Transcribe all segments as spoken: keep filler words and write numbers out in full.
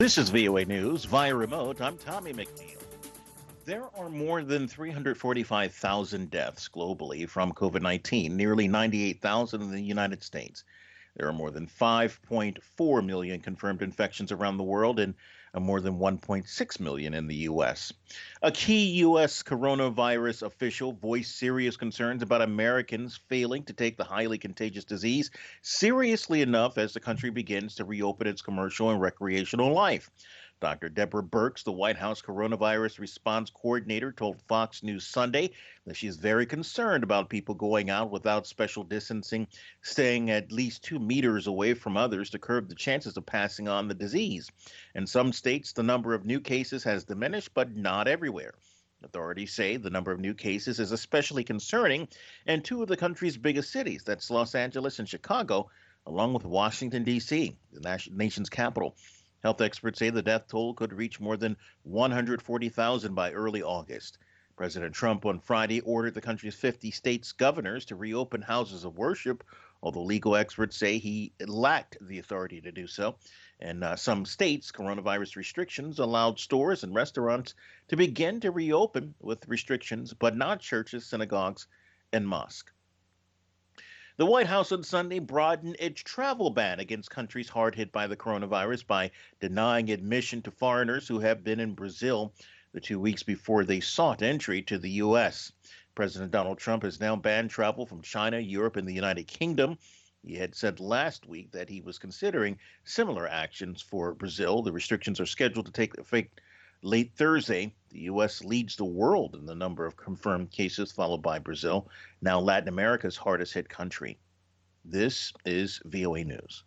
This is V O A News via remote. I'm Tommy McNeil. There are more than three hundred forty-five thousand deaths globally from COVID nineteen, nearly ninety-eight thousand in the United States. There are more than five point four million confirmed infections around the world and uh, more than one point six million in the U S. A key U S coronavirus official voiced serious concerns about Americans failing to take the highly contagious disease seriously enough as the country begins to reopen its commercial and recreational life. Doctor Deborah Birx, the White House coronavirus response coordinator, told Fox News Sunday that she is very concerned about people going out without special distancing, staying at least two meters away from others to curb the chances of passing on the disease. In some states, the number of new cases has diminished, but not everywhere. Authorities say the number of new cases is especially concerning in two of the country's biggest cities, that's Los Angeles and Chicago, along with Washington, D C, the nation's capital. Health experts say the death toll could reach more than one hundred forty thousand by early August. President Trump on Friday ordered the country's fifty states' governors to reopen houses of worship, although legal experts say he lacked the authority to do so. In uh, some states, coronavirus restrictions allowed stores and restaurants to begin to reopen with restrictions, but not churches, synagogues, and mosques. The White House on Sunday broadened its travel ban against countries hard hit by the coronavirus by denying admission to foreigners who have been in Brazil the two weeks before they sought entry to the U S. President Donald Trump has now banned travel from China, Europe, and the United Kingdom. He had said last week that he was considering similar actions for Brazil. The restrictions are scheduled to take effect late Thursday. The U S leads the world in the number of confirmed cases, followed by Brazil, now Latin America's hardest hit country. This is V O A News.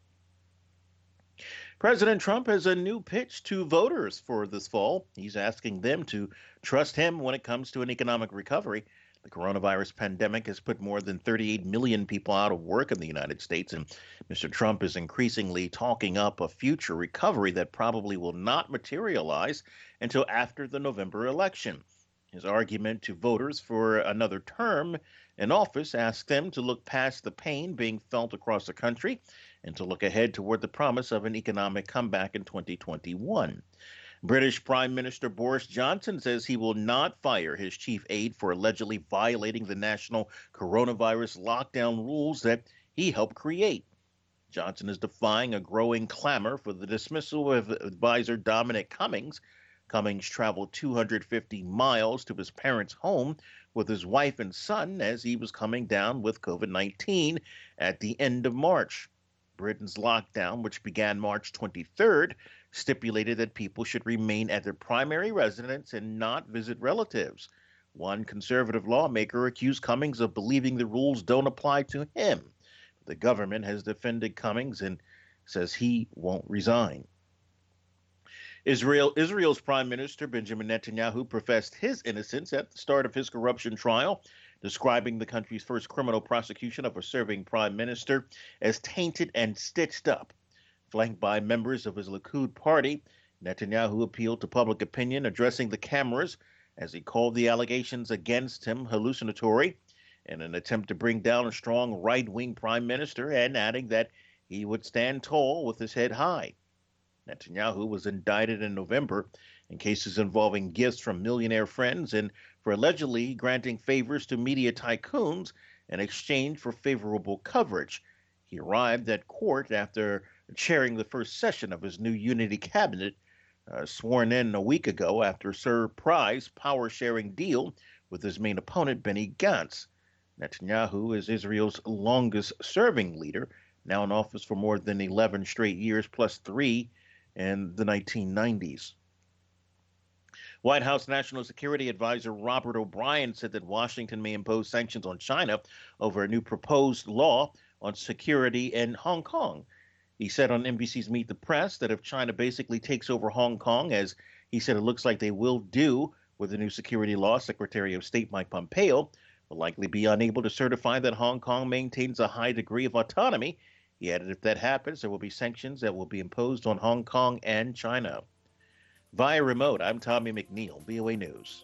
President Trump has a new pitch to voters for this fall. He's asking them to trust him when it comes to an economic recovery. The coronavirus pandemic has put more than thirty-eight million people out of work in the United States, and Mister Trump is increasingly talking up a future recovery that probably will not materialize until after the November election. His argument to voters for another term in office asks them to look past the pain being felt across the country and to look ahead toward the promise of an economic comeback in twenty twenty-one. British Prime Minister Boris Johnson says he will not fire his chief aide for allegedly violating the national coronavirus lockdown rules that he helped create. Johnson is defying a growing clamor for the dismissal of advisor Dominic Cummings. Cummings traveled two hundred fifty miles to his parents' home with his wife and son as he was coming down with COVID nineteen at the end of March. Britain's lockdown, which began March twenty-third, stipulated that people should remain at their primary residence and not visit relatives. One conservative lawmaker accused Cummings of believing the rules don't apply to him. The government has defended Cummings and says he won't resign. Israel, Israel's Prime Minister Benjamin Netanyahu professed his innocence at the start of his corruption trial, describing the country's first criminal prosecution of a serving prime minister as tainted and stitched up. Flanked by members of his Likud party, Netanyahu appealed to public opinion, addressing the cameras as he called the allegations against him hallucinatory in an attempt to bring down a strong right-wing prime minister, and adding that he would stand tall with his head high. Netanyahu was indicted in November in cases involving gifts from millionaire friends and for allegedly granting favors to media tycoons in exchange for favorable coverage. He arrived at court after chairing the first session of his new unity cabinet, uh, sworn in a week ago after a surprise power-sharing deal with his main opponent, Benny Gantz. Netanyahu is Israel's longest-serving leader, now in office for more than eleven straight years, plus three in the nineteen nineties. White House National Security Advisor Robert O'Brien said that Washington may impose sanctions on China over a new proposed law on security in Hong Kong. He said on N B C's Meet the Press that if China basically takes over Hong Kong, as he said it looks like they will do with the new security law, Secretary of State Mike Pompeo will likely be unable to certify that Hong Kong maintains a high degree of autonomy. He added if that happens, there will be sanctions that will be imposed on Hong Kong and China. Via remote, I'm Tommy McNeil, V O A News.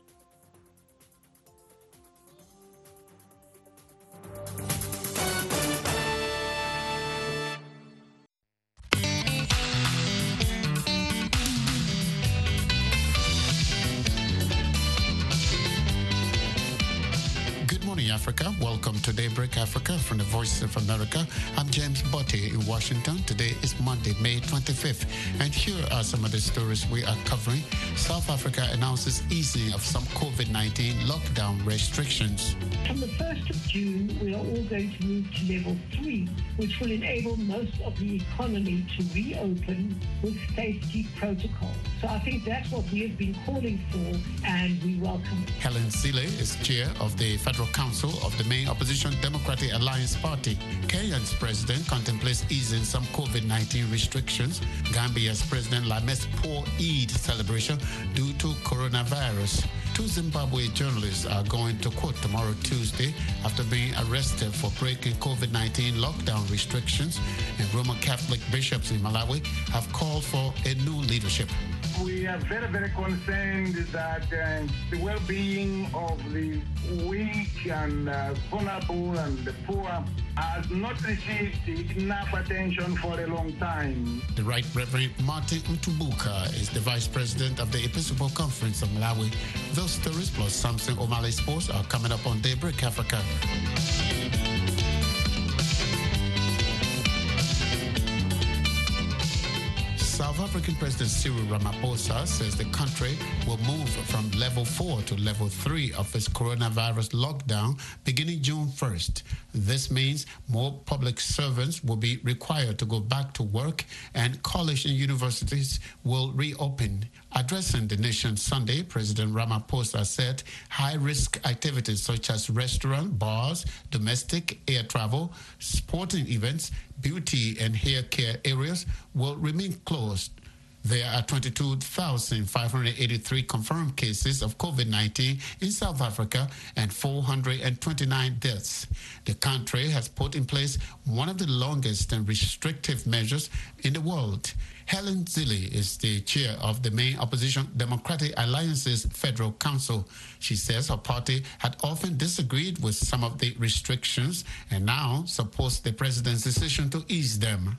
Africa. Welcome to Daybreak Africa from the Voice of America. I'm James Botti in Washington. Today is Monday, May twenty-fifth. And here are some of the stories we are covering. South Africa announces easing of some COVID nineteen lockdown restrictions. From the first of June, we are all going to move to level three, which will enable most of the economy to reopen with safety protocols. So I think that's what we have been calling for, and we welcome it. Helen Zille is chair of the Federal Council of the main opposition Democratic Alliance Party. Kenya's president contemplates easing some COVID nineteen restrictions. Gambia's president laments poor Eid celebration due to coronavirus. Two Zimbabwe journalists are going to court tomorrow, Tuesday, after being arrested for breaking COVID nineteen lockdown restrictions. And Roman Catholic bishops in Malawi have called for a new leadership. We are very, very concerned that uh, the well-being of the weak and uh, vulnerable and the poor has not received enough attention for a long time. The Right Reverend Martin Mtubuka is the Vice President of the Episcopal Conference of Malawi. Those stories plus Samson O'Malley Sports are coming up on Daybreak Africa. South African President Cyril Ramaphosa says the country will move from level four to level three of its coronavirus lockdown beginning June first. This means more public servants will be required to go back to work and college and universities will reopen. Addressing the nation Sunday, President Ramaphosa said high-risk activities such as restaurant, bars, domestic air travel, sporting events, beauty and hair care areas will remain closed. There are twenty-two thousand five hundred eighty-three confirmed cases of COVID nineteen in South Africa and four hundred twenty-nine deaths. The country has put in place one of the longest and restrictive measures in the world. Helen Zille is the chair of the main opposition Democratic Alliance's Federal Council. She says her party had often disagreed with some of the restrictions and now supports the president's decision to ease them.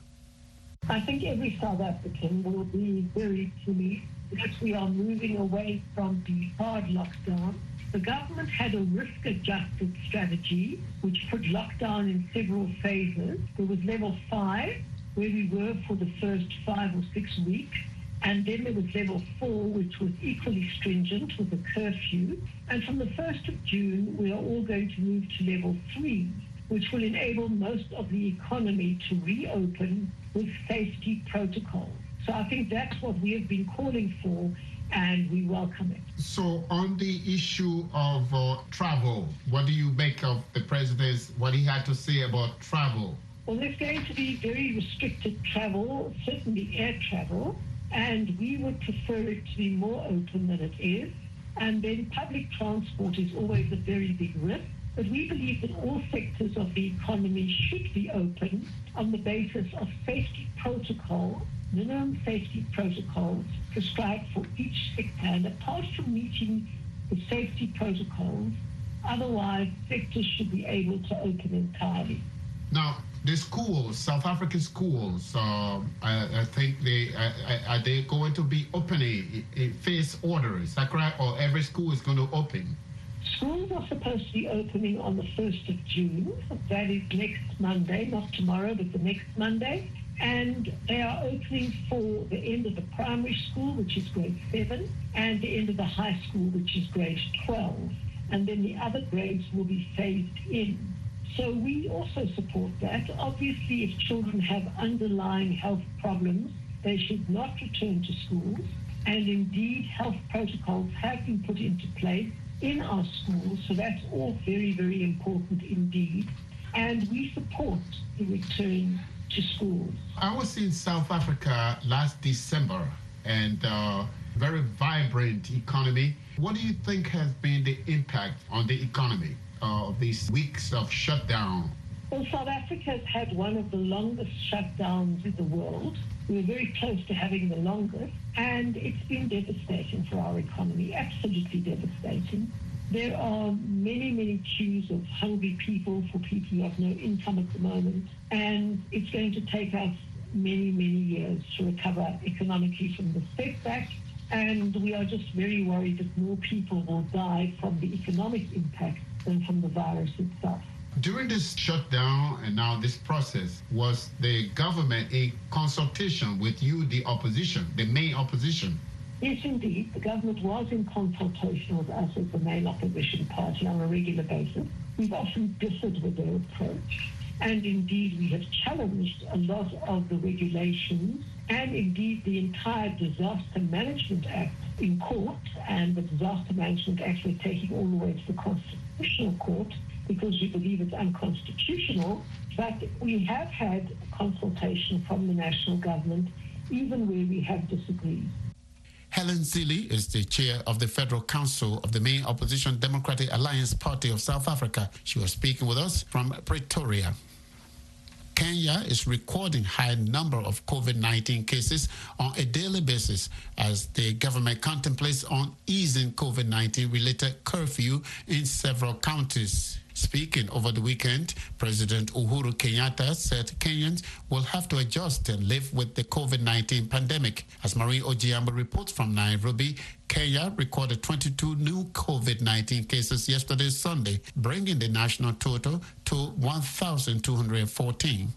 I think every South African will be very pleased because we are moving away from the hard lockdown. The government had a risk-adjusted strategy which put lockdown in several phases. There was level five, where we were for the first five or six weeks. And then there was level four, which was equally stringent with a curfew. And from the first of June, we are all going to move to level three, which will enable most of the economy to reopen with safety protocols. So I think that's what we have been calling for, and we welcome it. So on the issue of uh, travel, what do you make of the president's, what he had to say about travel? Well, there's going to be very restricted travel, certainly air travel, and we would prefer it to be more open than it is. And then public transport is always a very big risk. But we believe that all sectors of the economy should be open on the basis of safety protocol, minimum safety protocols prescribed for each sector. And apart from meeting the safety protocols, otherwise sectors should be able to open entirely. Now, the schools, South African schools, um, I, I think they I, are they going to be opening in phase order? Is that correct? Or every school is going to open? Schools are supposed to be opening on the first of June. That is next Monday, not tomorrow, but the next Monday. And they are opening for the end of the primary school, which is grade seven, and the end of the high school, which is grade twelve. And then the other grades will be phased in. So we also support that. Obviously, if children have underlying health problems, they should not return to schools. And indeed, health protocols have been put into place in our schools, so that's all very, very important indeed. And we support the return to schools. I was in South Africa last December, and uh, very vibrant economy. What do you think has been the impact on the economy of uh, these weeks of shutdown? Well, South Africa has had one of the longest shutdowns in the world. We were very close to having the longest, and it's been devastating for our economy, absolutely devastating. There are many, many queues of hungry people for people who have no income at the moment, and it's going to take us many, many years to recover economically from the setback, and we are just very worried that more people will die from the economic impact than from the virus itself. During this shutdown and now this process, was the government in consultation with you, the opposition, the main opposition? Yes, indeed. The government was in consultation with us as the main opposition party on a regular basis. We've often differed with their approach. And indeed, we have challenged a lot of the regulations and indeed the entire Disaster Management Act in court. And the Disaster Management Act we're taking all the way to the Constitutional Court because we believe it's unconstitutional. But we have had consultation from the national government, even where we have disagreed. Helen Zille is the chair of the Federal Council of the main opposition Democratic Alliance Party of South Africa. She was speaking with us from Pretoria. Kenya is recording high number of COVID nineteen cases on a daily basis as the government contemplates on easing COVID nineteen related curfew in several counties. Speaking over the weekend, President Uhuru Kenyatta said Kenyans will have to adjust and live with the COVID nineteen pandemic. As Marie Ojiambo reports from Nairobi, Kenya recorded twenty-two new COVID nineteen cases yesterday, Sunday, bringing the national total to one thousand two hundred fourteen.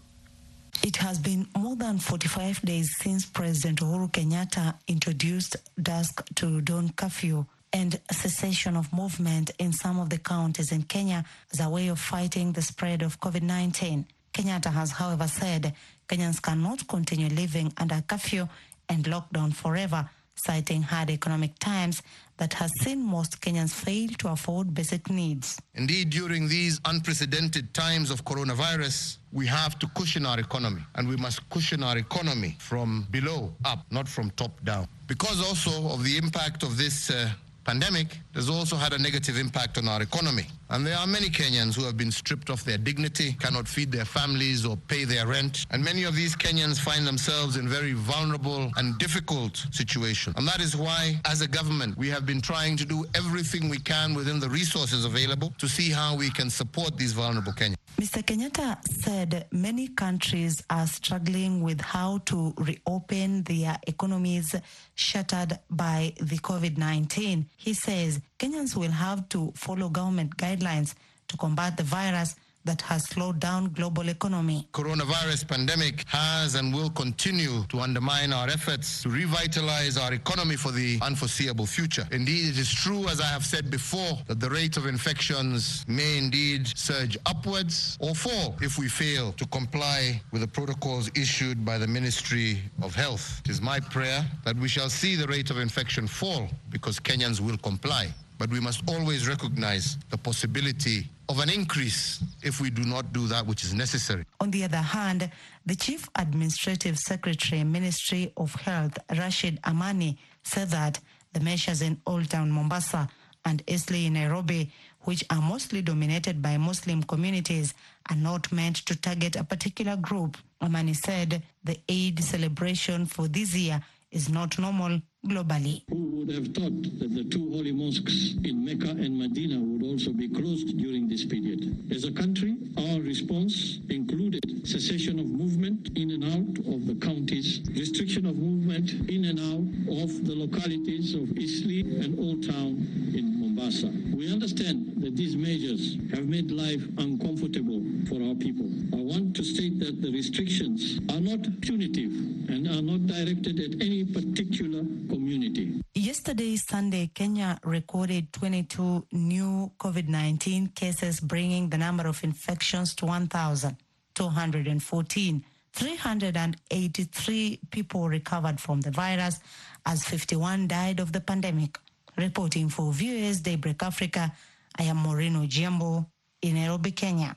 It has been more than forty-five days since President Uhuru Kenyatta introduced dusk to dawn curfew and cessation of movement in some of the counties in Kenya as a way of fighting the spread of COVID nineteen. Kenyatta has, however, said Kenyans cannot continue living under curfew and lockdown forever, citing hard economic times that has seen most Kenyans fail to afford basic needs. Indeed, during these unprecedented times of coronavirus, we have to cushion our economy, and we must cushion our economy from below up, not from top down. Because also of the impact of this uh, pandemic has also had a negative impact on our economy. And there are many Kenyans who have been stripped of their dignity, cannot feed their families or pay their rent. And many of these Kenyans find themselves in very vulnerable and difficult situations. And that is why, as a government, we have been trying to do everything we can within the resources available to see how we can support these vulnerable Kenyans. Mister Kenyatta said many countries are struggling with how to reopen their economies shattered by the COVID nineteen. He says Kenyans will have to follow government guidelines to combat the virus that has slowed down global economy. Coronavirus pandemic has and will continue to undermine our efforts to revitalize our economy for the unforeseeable future. Indeed, it is true, as I have said before, that the rate of infections may indeed surge upwards or fall if we fail to comply with the protocols issued by the Ministry of Health. It is my prayer that we shall see the rate of infection fall because Kenyans will comply. But we must always recognize the possibility of an increase if we do not do that which is necessary. On the other hand, the Chief Administrative Secretary, Ministry of Health, Rashid Amani, said that the measures in Old Town Mombasa and Eastleigh in Nairobi, which are mostly dominated by Muslim communities, are not meant to target a particular group. Amani said the Eid celebration for this year is not normal globally. Who would have thought that the two holy mosques in Mecca and Medina would also be closed during this period? As a country, our response included cessation of movement in and out of the counties, restriction of movement in and out of the localities of Eastleigh and Old Town in Mombasa. We understand that these measures have made life uncomfortable for our people. I want to state that the restrictions are not punitive and are not directed at any particular community. Yesterday, Sunday, Kenya recorded twenty-two new COVID nineteen cases, bringing the number of infections to one thousand two hundred fourteen. three hundred eighty-three people recovered from the virus, as fifty-one died of the pandemic. Reporting for V O A's Daybreak Africa, I am Maureen Ojiambo in Nairobi, Kenya.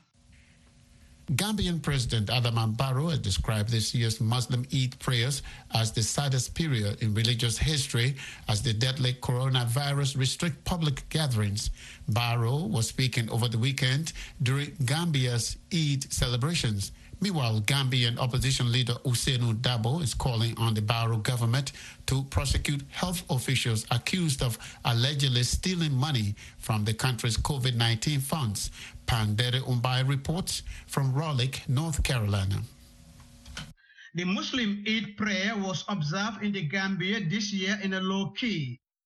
Gambian President Adama Barrow has described this year's Muslim Eid prayers as the saddest period in religious history as the deadly coronavirus restrict public gatherings. Barrow was speaking over the weekend during Gambia's Eid celebrations. Meanwhile, Gambian opposition leader Ousainou Darboe is calling on the Barrow government to prosecute health officials accused of allegedly stealing money from the country's COVID nineteen funds. Pandere Umbai reports from Raleigh, North Carolina. The Muslim Eid prayer was observed in the Gambia this year in a low key.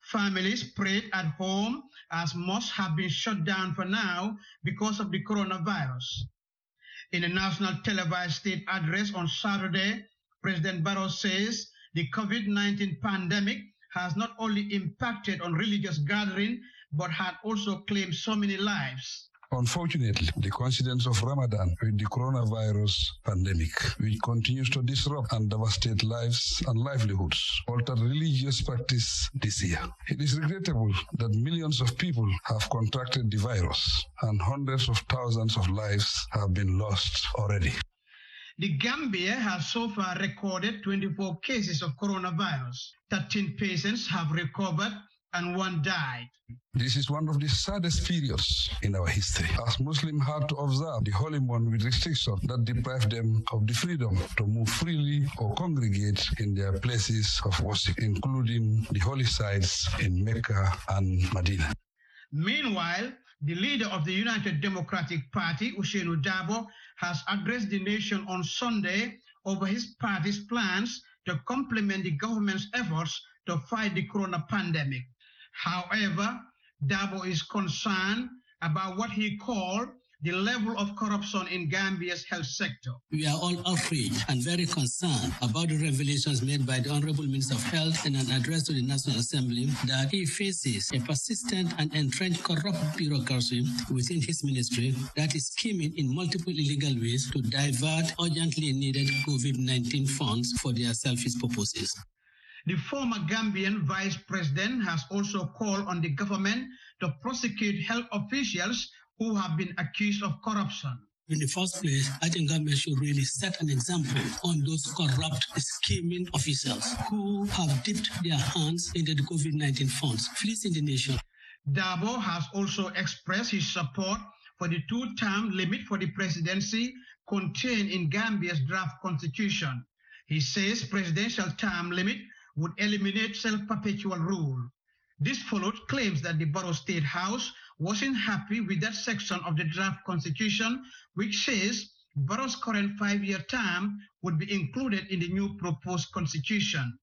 Families prayed at home as mosques have been shut down for now because of the coronavirus. In a national televised state address on Saturday, President Barrow says the COVID nineteen pandemic has not only impacted on religious gathering, but had also claimed so many lives. Unfortunately, the coincidence of Ramadan with the coronavirus pandemic, which continues to disrupt and devastate lives and livelihoods, altered religious practice this year. It is regrettable that millions of people have contracted the virus and hundreds of thousands of lives have been lost already. The Gambia has so far recorded twenty-four cases of coronavirus. thirteen patients have recovered and one died. This is one of the saddest periods in our history, as Muslims had to observe the holy month with restrictions that deprive them of the freedom to move freely or congregate in their places of worship, including the holy sites in Mecca and Medina. Meanwhile, the leader of the United Democratic Party, Ousainou Darboe, has addressed the nation on Sunday over his party's plans to complement the government's efforts to fight the corona pandemic. However, Darboe is concerned about what he called the level of corruption in Gambia's health sector. We are all outraged and very concerned about the revelations made by the Honorable Minister of Health in an address to the National Assembly that he faces a persistent and entrenched corrupt bureaucracy within his ministry that is scheming in multiple illegal ways to divert urgently needed COVID nineteen funds for their selfish purposes. The former Gambian vice president has also called on the government to prosecute health officials who have been accused of corruption. In the first place, I think government should really set an example on those corrupt, scheming officials who have dipped their hands into the COVID nineteen funds, fleecing the nation. Darboe has also expressed his support for the two-term limit for the presidency contained in Gambia's draft constitution. He says presidential term limit would eliminate self-perpetual rule. This followed claims that the Barrow State House wasn't happy with that section of the draft constitution, which says Barrow's current five-year term would be included in the new proposed constitution.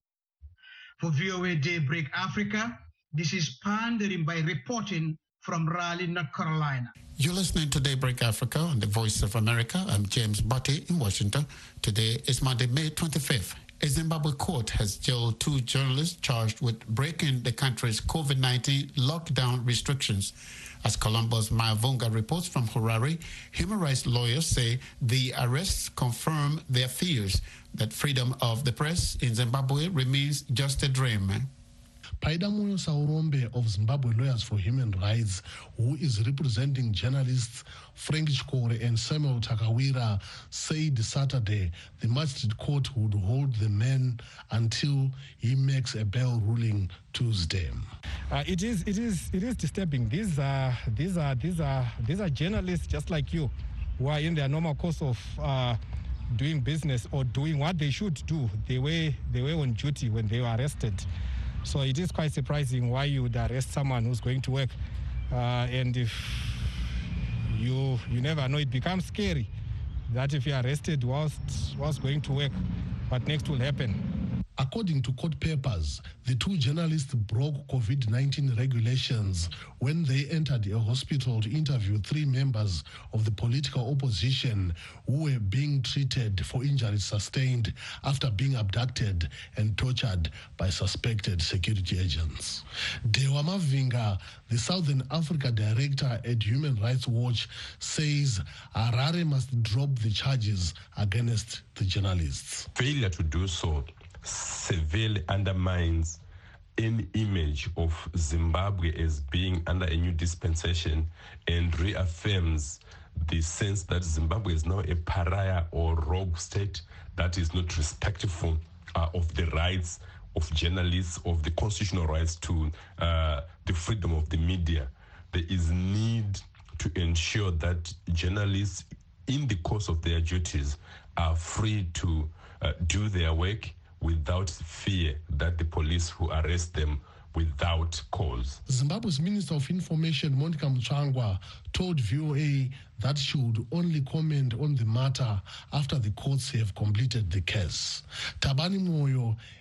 For V O A Daybreak Africa, this is Pandering by reporting from Raleigh, North Carolina. You're listening to Daybreak Africa on the Voice of America. I'm James Butte in Washington. Today is Monday, May twenty-fifth. A Zimbabwe court has jailed two journalists charged with breaking the country's COVID nineteen lockdown restrictions. As Columbo's Maya Vunga reports from Harare, human rights lawyers say the arrests confirm their fears that freedom of the press in Zimbabwe remains just a dream. Paidamoyo Saurombe of Zimbabwe Lawyers for Human Rights, who is representing journalists Frank Chikore and Samuel Takawira, said Saturday the magistrate court would hold the man until he makes a bail ruling Tuesday. Uh, it is, it is, it is disturbing. These are, these are, these are, these are journalists just like you, who are in their normal course of uh, doing business or doing what they should do. They were, they were on duty when they were arrested. So it is quite surprising why you would arrest someone who's going to work. Uh, and if you you never know, it becomes scary that if you're arrested whilst, whilst going to work, what next will happen? According to court papers, the two journalists broke COVID nineteen regulations when they entered a hospital to interview three members of the political opposition who were being treated for injuries sustained after being abducted and tortured by suspected security agents. Dewa Mavinga, the Southern Africa director at Human Rights Watch, says Harare must drop the charges against the journalists. Failure to do so severely undermines any image of Zimbabwe as being under a new dispensation and reaffirms the sense that Zimbabwe is now a pariah or rogue state that is not respectful uh, of the rights of journalists, of the constitutional rights to uh, the freedom of the media. There is need to ensure that journalists, in the course of their duties, are free to uh, do their work without fear that the police will arrest them without cause. Zimbabwe's Minister of Information, Monica Mutsvangwa, told V O A that she would only comment on the matter after the courts have completed the case. Tabani Moyo,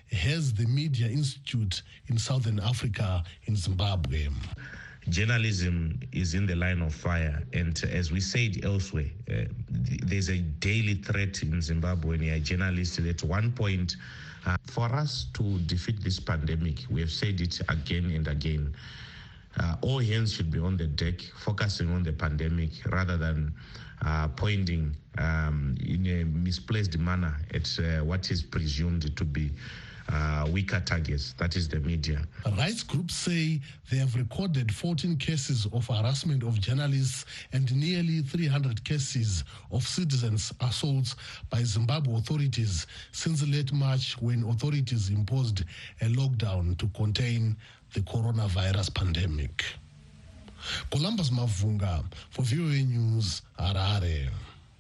has the Media Institute in Southern Africa in Zimbabwe. Journalism is in the line of fire, and as we said elsewhere, uh, there's a daily threat in Zimbabwe when you're a journalist. At one point, uh, for us to defeat this pandemic, we have said it again and again, uh, all hands should be on the deck, focusing on the pandemic rather than uh, pointing um, in a misplaced manner at uh, what is presumed to be Uh, weaker targets, that is the media. Rights groups say they have recorded fourteen cases of harassment of journalists and nearly three hundred cases of citizens' assaults by Zimbabwe authorities since late March, when authorities imposed a lockdown to contain the coronavirus pandemic. Columbus Mavunga for V O A News, Harare.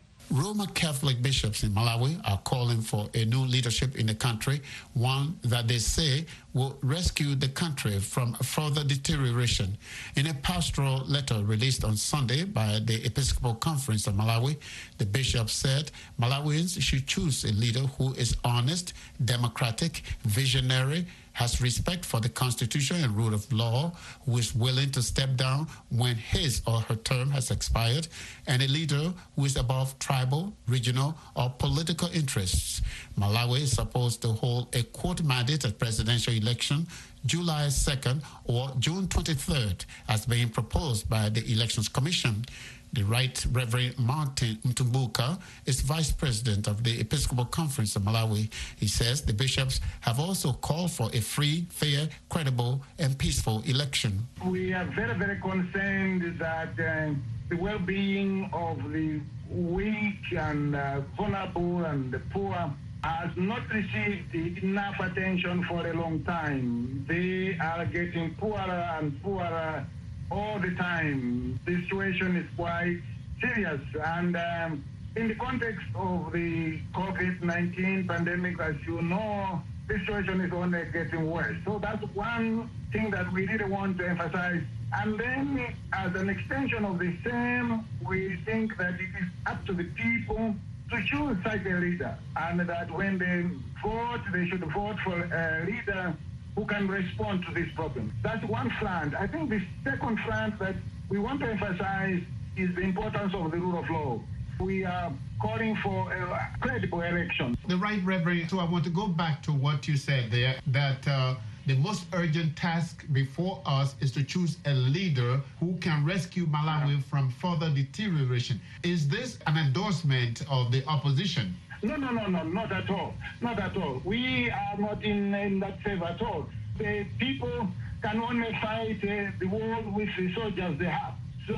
Roman Catholic bishops in Malawi are calling for a new leadership in the country, one that they say will rescue the country from further deterioration. In a pastoral letter released on Sunday by the Episcopal Conference of Malawi, the bishop said Malawians should choose a leader who is honest, democratic, visionary, has respect for the Constitution and rule of law, who is willing to step down when his or her term has expired, and a leader who is above tribal, regional, or political interests. Malawi is supposed to hold a quote mandate at presidential election July second or June twenty-third, as being proposed by the Elections Commission. The Right Reverend Martin Mtumbuka is vice president of the Episcopal Conference of Malawi. He says the bishops have also called for a free, fair, credible, and peaceful election. We are very, very concerned that uh, the well-being of the weak and uh, vulnerable and the poor has not received enough attention for a long time. They are getting poorer and poorer all the time. The situation is quite serious, and um, in the context of the COVID nineteen pandemic, as you know, the situation is only getting worse. So that's one thing that we really want to emphasize. And then, as an extension of the same, we think that it is up to the people to choose such a leader, and that when they vote, they should vote for a leader who can respond to this problem. That's one front. I think the second front that we want to emphasize is the importance of the rule of law. We are calling for a credible election. The Right Reverend, so I want to go back to what you said there, that uh, the most urgent task before us is to choose a leader who can rescue Malawi yeah. from further deterioration. Is this an endorsement of the opposition? No, no, no, no, not at all. Not at all. We are not in, in that favor at all. The people can only fight uh, the war with the soldiers they have.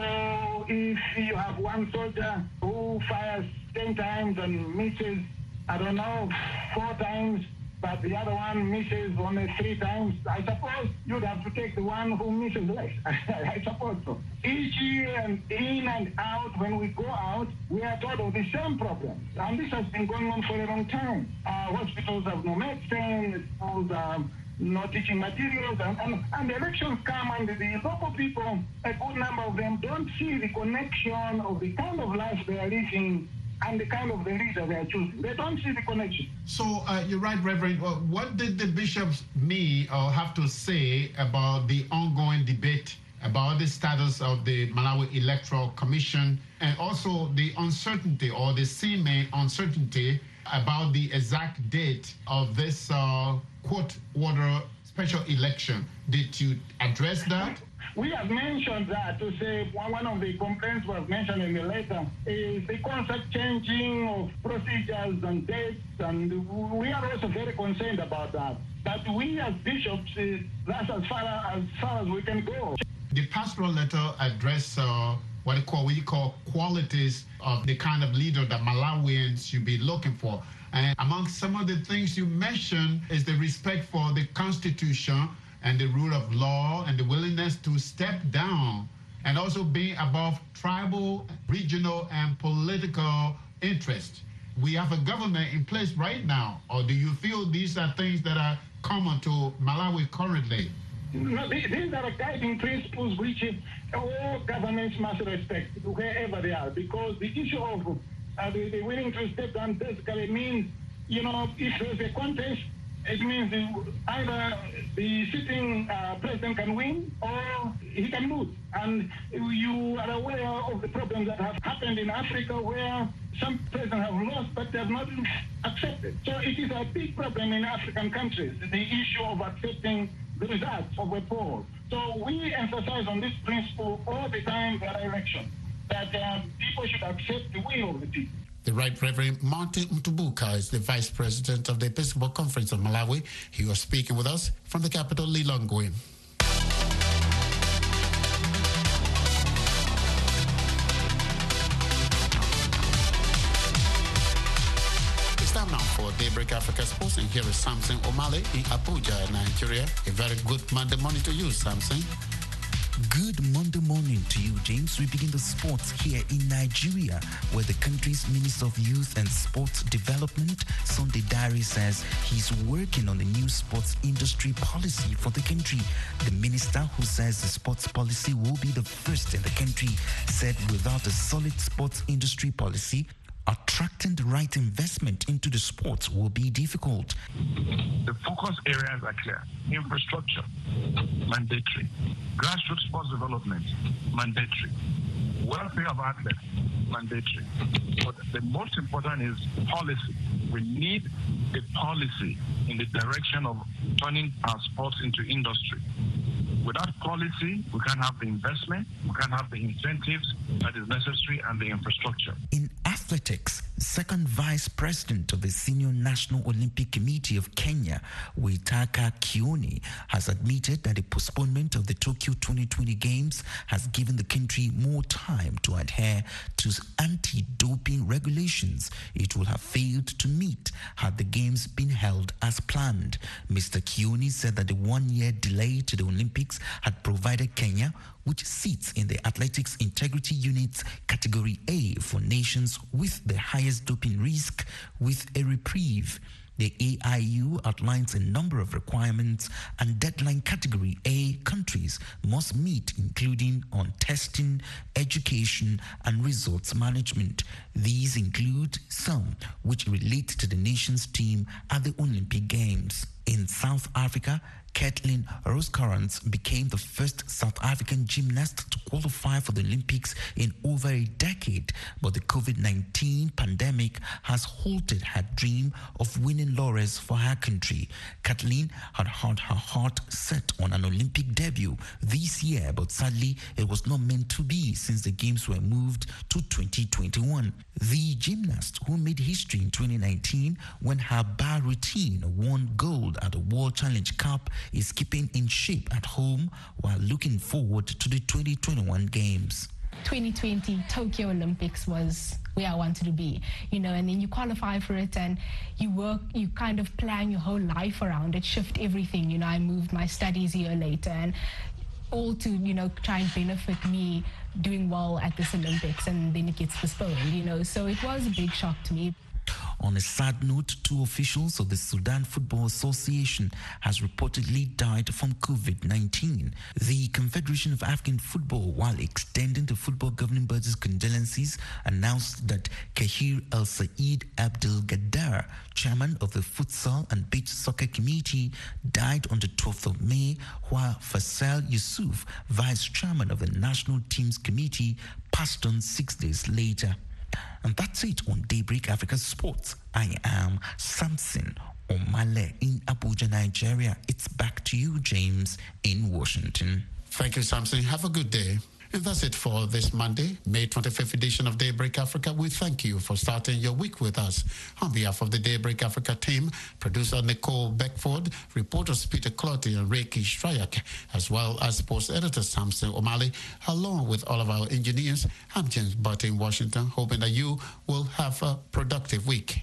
So if you have one soldier who fires ten times and misses, I don't know, four times, but the other one misses only three times, I suppose you'd have to take the one who misses less. I suppose so. Each year and in and out, when we go out, we are told of the same problems. And this has been going on for a long time. Our hospitals have no medicine, schools are no teaching materials, and, and, and the elections come, and the, the local people, a good number of them, don't see the connection of the kind of life they are living and the kind of the leader they are choosing. They don't see the connection. So uh, you're right, Reverend. Well, what did the bishops mean or have to say about the ongoing debate about the status of the Malawi Electoral Commission, and also the uncertainty or the seeming uncertainty about the exact date of this uh, court order special election? Did you address that? We have mentioned that to say one of the complaints was mentioned in the letter is the constant changing of procedures and dates, and we are also very concerned about that. But we as bishops, uh, that's as far as far as we can go. The pastoral letter addressed uh, what we call, we call qualities of the kind of leader that Malawians should be looking for. And among some of the things you mentioned is the respect for the Constitution and the rule of law, and the willingness to step down, and also being above tribal, regional, and political interest. We have a government in place right now, or do you feel these are things that are common to Malawi currently? No, these are guiding principles which all governments must respect, wherever they are, because the issue of uh, the, the willing to step down basically means, you know, if there's a contest, it means either the sitting uh, president can win or he can lose. And you are aware of the problems that have happened in Africa where some presidents have lost, but they have not accepted. So it is a big problem in African countries, the issue of accepting the results of a poll. So we emphasize on this principle all the time at our election, that uh, people should accept the will of the people. The Right Reverend Martin Mtubuka is the Vice President of the Episcopal Conference of Malawi. He was speaking with us from the capital, Lilongwe. It's time now for Daybreak Africa Sports, and here is Samson Omale in Abuja, Nigeria. A very good Monday morning to you, Samson. Good Monday morning to you, James. We begin the sports here in Nigeria, where the country's Minister of Youth and Sports Development, Sunday Dare, says he's working on a new sports industry policy for the country. The minister, who says the sports policy will be the first in the country, said without a solid sports industry policy, attracting the right investment into the sports will be difficult. The focus areas are clear. Infrastructure, mandatory. Grassroots sports development, mandatory. Welfare of athletes, mandatory. But the most important is policy. We need a policy in the direction of turning our sports into industry. Without policy, we can't have the investment, we can't have the incentives that is necessary, and the infrastructure. In athletics, second vice president of the Senior National Olympic Committee of Kenya, Waitaka Kioni, has admitted that the postponement of the Tokyo twenty twenty Games has given the country more time to adhere to anti-doping regulations it would have failed to meet had the Games been held as planned. Mister Kioni said that the one-year delay to the Olympics had provided Kenya, which sits in the Athletics Integrity Unit's Category A for nations with the highest doping risk, with a reprieve. The A I U outlines a number of requirements and deadline Category A countries must meet, including on testing, education, and results management. These include some which relate to the nation's team at the Olympic Games. In South Africa, Kathleen Rosecrans became the first South African gymnast to qualify for the Olympics in over a decade, but the COVID nineteen pandemic has halted her dream of winning laurels for her country. Kathleen had had her heart set on an Olympic debut this year, but sadly it was not meant to be since the Games were moved to twenty twenty-one. The gymnast, who made history in twenty nineteen when her bar routine won gold at the World Challenge Cup, is keeping in shape at home while looking forward to the twenty twenty-one Games. twenty twenty Tokyo Olympics was where I wanted to be, you know, and then you qualify for it and you work, you kind of plan your whole life around it, shift everything. You know, I moved my studies a year later, and all to, you know, try and benefit me doing well at this Olympics, and then it gets postponed, you know, so it was a big shock to me. On a sad note, two officials of the Sudan Football Association has reportedly died from COVID nineteen. The Confederation of African Football, while extending the football governing body's condolences, announced that Kahir El Said Abdel Gaddar, chairman of the Futsal and Beach Soccer Committee, died on the twelfth of May, while Faisal Yusuf, vice chairman of the National Teams Committee, passed on six days later. And that's it on Daybreak Africa Sports. I am Samson Omale in Abuja, Nigeria. It's back to you, James, in Washington. Thank you, Samson. Have a good day. And that's it for this Monday, May twenty-fifth edition of Daybreak Africa. We thank you for starting your week with us. On behalf of the Daybreak Africa team, producer Nicole Beckford, reporters Peter Clotty and Reiki Strayak, as well as sports editor Samson Omale, along with all of our engineers, I'm James Butt in Washington, hoping that you will have a productive week.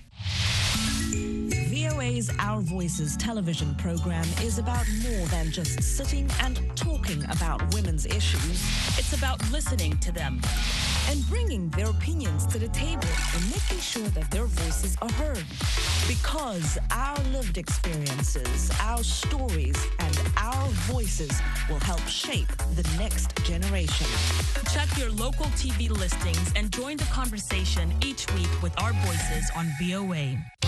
V O A's Our Voices television program is about more than just sitting and talking about women's issues. It's about listening to them and bringing their opinions to the table and making sure that their voices are heard. Because our lived experiences, our stories, and our voices will help shape the next generation. Check your local T V listings and join the conversation each week with Our Voices on V O A.